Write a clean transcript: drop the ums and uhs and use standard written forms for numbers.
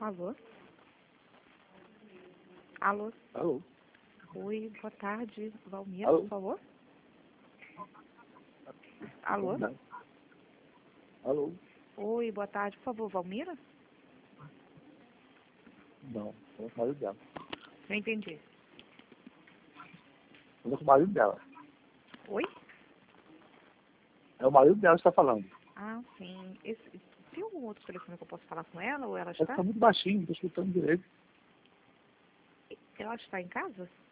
Alô? Alô? Alô? Oi, boa tarde. Valmira, Alô? por favor? Alô? Não. Alô? Oi, boa tarde, por favor, Valmira? Não, é o marido dela. Não entendi. É o marido dela. Oi? É o marido dela que está falando. Ah, sim. Tem algum outro telefone que eu posso falar com ela ou ela Ela está? está muito baixinho, não estou escutando direito. Ela está em casa?